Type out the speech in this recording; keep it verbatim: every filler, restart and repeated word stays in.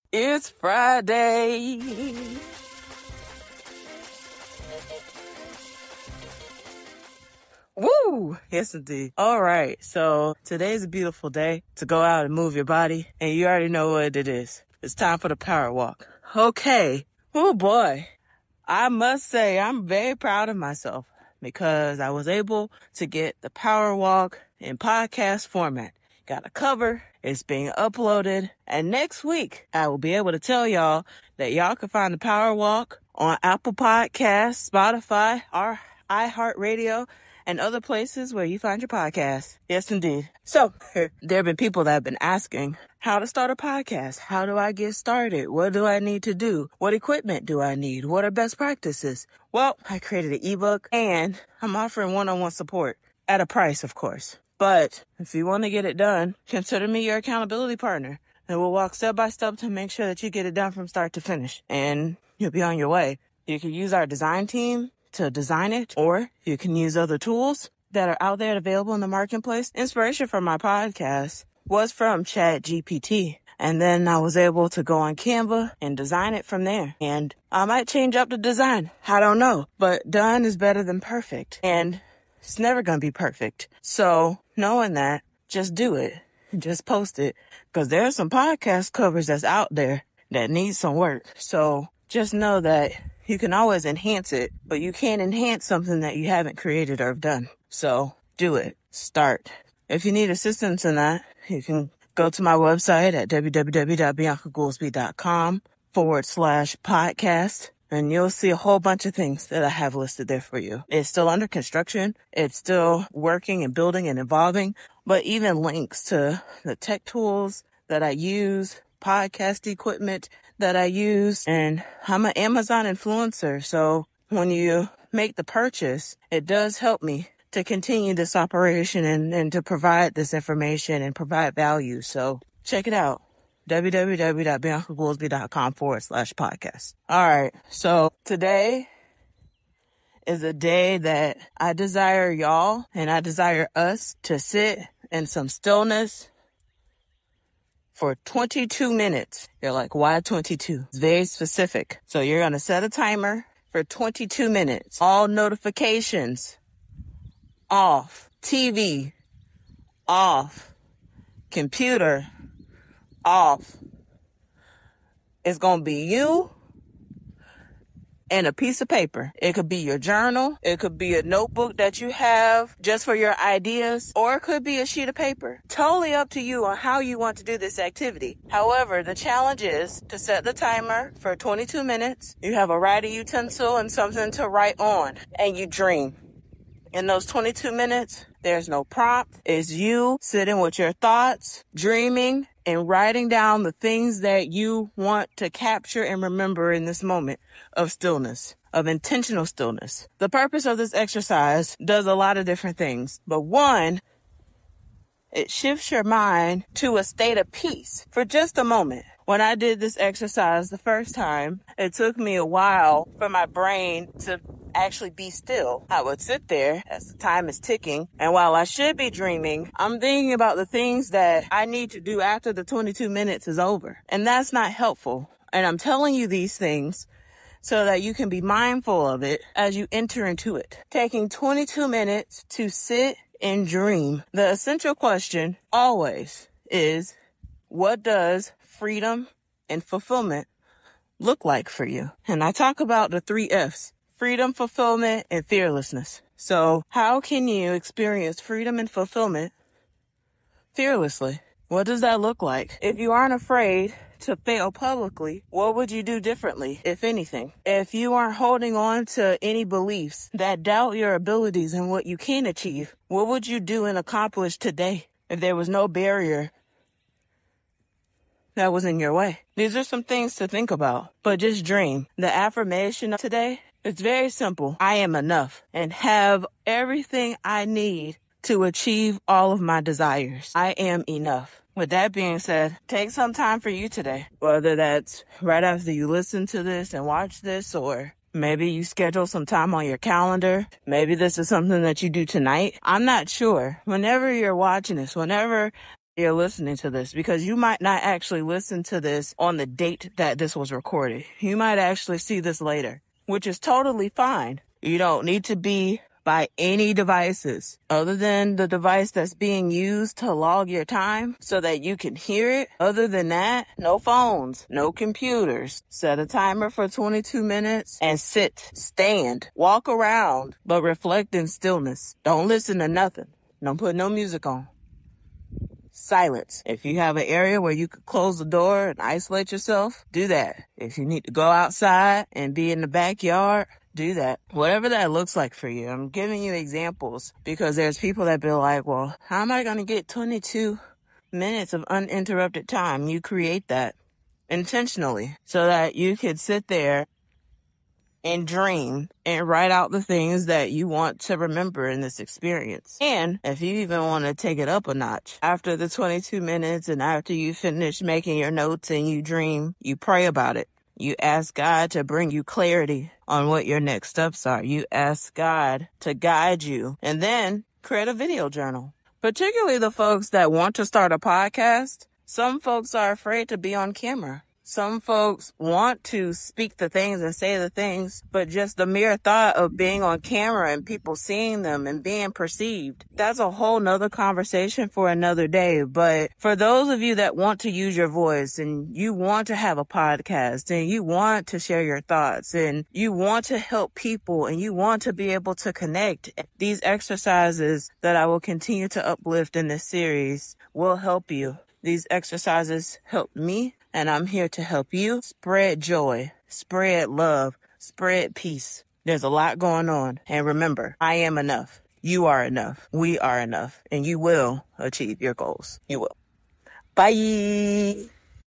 It's Friday. Woo! Yes, indeed. All right. So today's a beautiful day to go out and move your body. And you already know what it is. It's time for the power walk. Okay. Oh, boy. I must say I'm very proud of myself because I was able to get the power walk in podcast format. Got a cover. It's being uploaded. And next week, I will be able to tell y'all that y'all can find the power walk on Apple Podcasts, Spotify, or iHeartRadio, and other places where you find your podcasts. Yes, indeed. So there have been people that have been asking how to start a podcast. How do I get started? What do I need to do? What equipment do I need? What are best practices? Well, I created an ebook and I'm offering one-on-one support at a price, of course. But if you want to get it done, consider me your accountability partner. And we'll walk step by step to make sure that you get it done from start to finish. And you'll be on your way. You can use our design team to design it, or you can use other tools that are out there available in the marketplace. Inspiration for my podcast was from ChatGPT. And then I was able to go on Canva and design it from there. And I might change up the design. I don't know. But done is better than perfect. And it's never going to be perfect. So knowing that, just do it. Just post it. Because there are some podcast covers that's out there that need some work. So just know that you can always enhance it, but you can't enhance something that you haven't created or have done. So do it. Start. If you need assistance in that, you can go to my website at www.biancagoolsby.com forward slash podcast. And you'll see a whole bunch of things that I have listed there for you. It's still under construction. It's still working and building and evolving. But even links to the tech tools that I use, podcast equipment that I use. And I'm an Amazon influencer. So when you make the purchase, it does help me to continue this operation and, and to provide this information and provide value. So check it out. www.biancagoolsby.com forward slash podcast. All right. So today is a day that I desire y'all and I desire us to sit in some stillness for twenty-two minutes. You're like, why twenty-two? It's very specific. So you're going to set a timer for twenty-two minutes. All notifications off. T V off. Computer off. It's going to be you and a piece of paper. It could be your journal. It could be a notebook that you have just for your ideas, or it could be a sheet of paper. Totally up to you on how you want to do this activity. However, the challenge is to set the timer for twenty-two minutes. You have a writing utensil and something to write on, and you dream. In those twenty-two minutes, there's no prompt. It's you sitting with your thoughts, dreaming, and writing down the things that you want to capture and remember in this moment of stillness, of intentional stillness. The purpose of this exercise does a lot of different things, but one, it shifts your mind to a state of peace for just a moment. When I did this exercise the first time, it took me a while for my brain to actually be still. I would sit there as the time is ticking, and while I should be dreaming, I'm thinking about the things that I need to do after the twenty-two minutes is over. And that's not helpful. And I'm telling you these things so that you can be mindful of it as you enter into it. Taking twenty-two minutes to sit and dream. The essential question always is, what does freedom and fulfillment look like for you? And I talk about the three F's: freedom, fulfillment, and fearlessness. So how can you experience freedom and fulfillment fearlessly? What does that look like? If you aren't afraid to fail publicly, what would you do differently, if anything? If you aren't holding on to any beliefs that doubt your abilities and what you can achieve, what would you do and accomplish today if there was no barrier that was in your way? These are some things to think about, but just dream. The affirmation of today, it's very simple. I am enough and have everything I need to achieve all of my desires. I am enough. With that being said, take some time for you today, whether that's right after you listen to this and watch this, or maybe you schedule some time on your calendar. Maybe this is something that you do tonight. I'm not sure. Whenever you're watching this, whenever you're listening to this, because you might not actually listen to this on the date that this was recorded. You might actually see this later, which is totally fine. You don't need to be by any devices other than the device that's being used to log your time so that you can hear it. Other than that, no phones, no computers. Set a timer for twenty-two minutes and sit, stand, walk around, but reflect in stillness. Don't listen to nothing. Don't put no music on. Silence. If you have an area where you could close the door and isolate yourself, do that. If you need to go outside and be in the backyard, do that. Whatever that looks like for you. I'm giving you examples because there's people that be like, well, how am I going to get twenty-two minutes of uninterrupted time? You create that intentionally so that you could sit there and dream and write out the things that you want to remember in this experience. And if you even want to take it up a notch, after the twenty-two minutes and after you finish making your notes and you dream, you pray about it. You ask God to bring you clarity on what your next steps are. You ask God to guide you, and then create a video journal. Particularly the folks that want to start a podcast. Some folks are afraid to be on camera. Some folks want to speak the things and say the things, but just the mere thought of being on camera and people seeing them and being perceived, that's a whole nother conversation for another day. But for those of you that want to use your voice and you want to have a podcast and you want to share your thoughts and you want to help people and you want to be able to connect, these exercises that I will continue to uplift in this series will help you. These exercises helped me, and I'm here to help you spread joy, spread love, spread peace. There's a lot going on. And remember, I am enough. You are enough. We are enough. And you will achieve your goals. You will. Bye.